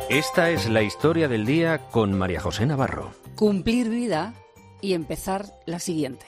Esta es la historia del día con María José Navarro. Cumplir vida y empezar la siguiente.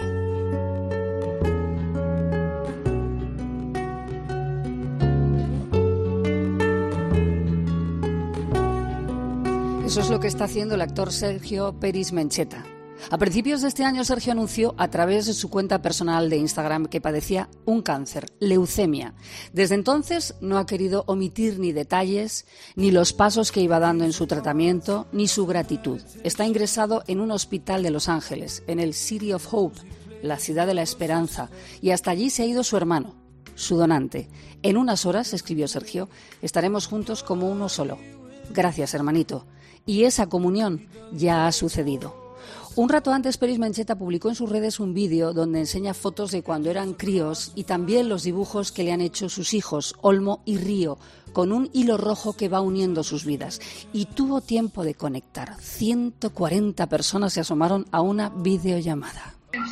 Eso es lo que está haciendo el actor Sergio Peris Mencheta. A principios de este año, Sergio anunció a través de su cuenta personal de Instagram que padecía un cáncer, leucemia. Desde entonces no ha querido omitir ni detalles, ni los pasos que iba dando en su tratamiento, ni su gratitud. Está ingresado en un hospital de Los Ángeles, en el City of Hope, la ciudad de la esperanza, y hasta allí se ha ido su hermano, su donante. En unas horas, escribió Sergio, estaremos juntos como uno solo. Gracias, hermanito. Y esa comunión ya ha sucedido. Un rato antes, Peris Mencheta publicó en sus redes un vídeo donde enseña fotos de cuando eran críos y también los dibujos que le han hecho sus hijos, Olmo y Río, con un hilo rojo que va uniendo sus vidas. Y tuvo tiempo de conectar. 140 personas se asomaron a una videollamada.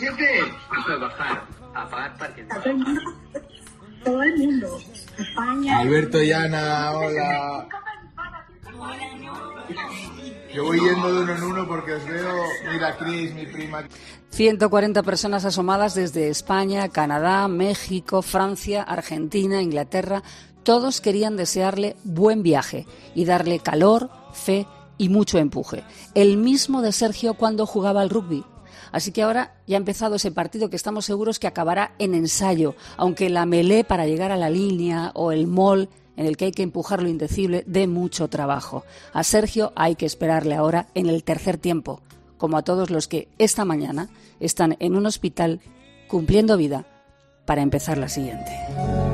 Todo el mundo. España. Alberto y Ana, hola. Yo voy yendo de uno en uno porque os veo. Mira, Cris, mi prima. 140 personas asomadas desde España, Canadá, México, Francia, Argentina, Inglaterra. Todos querían desearle buen viaje y darle calor, fe y mucho empuje. El mismo de Sergio cuando jugaba al rugby. Así que ahora ya ha empezado ese partido que estamos seguros que acabará en ensayo, aunque la melé para llegar a la línea o el mall en el que hay que empujar lo indecible dé mucho trabajo. A Sergio hay que esperarle ahora en el tercer tiempo, como a todos los que esta mañana están en un hospital cumpliendo vida para empezar la siguiente.